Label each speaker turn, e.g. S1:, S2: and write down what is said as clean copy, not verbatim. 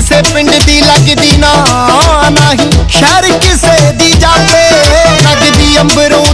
S1: ਕਿਸੇ ਪਿੰਡ ਦੀ ਲੱਗਦੀ ਨਾ ਨਹੀਂ, ਸ਼ਹਿਰ ਕਿਸੇ ਦੀ ਜਾਤੇ ਲੱਗਦੀ ਅੰਬਰੋਂ